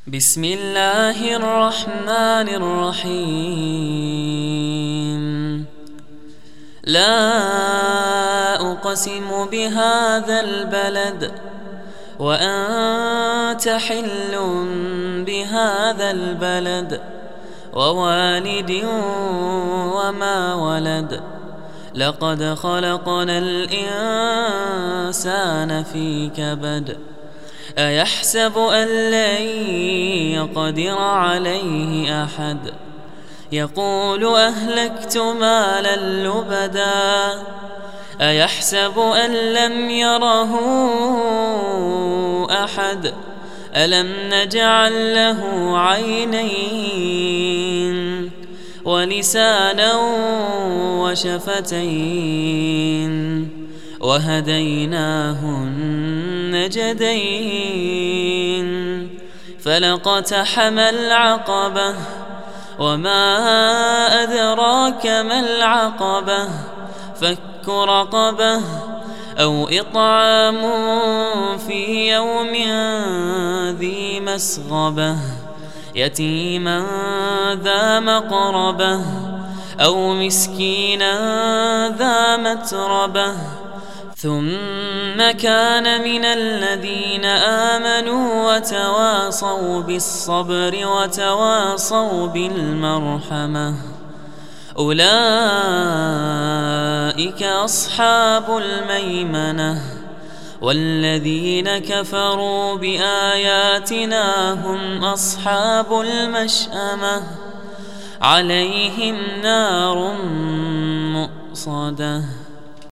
بسم الله الرحمن الرحيم. لا أقسم بهذا البلد وأنت حل بهذا البلد ووالد وما ولد. لقد خلقنا الإنسان في كبد. أيحسب أن لن يقدر عليه أحد. يقول أهلكت مالا لبدا. أيحسب أن لم يره أحد. ألم نجعل له عينين ولسانا وشفتين وهديناه النجدين. فلاقتحم العقبة وما أدراك ما العقبة. فك رقبة أو إطعام في يوم ذي مسغبة يتيما ذا مقربة أو مسكينا ذا متربة. ثم كان من الذين آمنوا وتواصوا بالصبر وتواصوا بالمرحمة. أولئك أصحاب الميمنة. والذين كفروا بآياتنا هم أصحاب المشأمة. عليهم نار مؤصدة.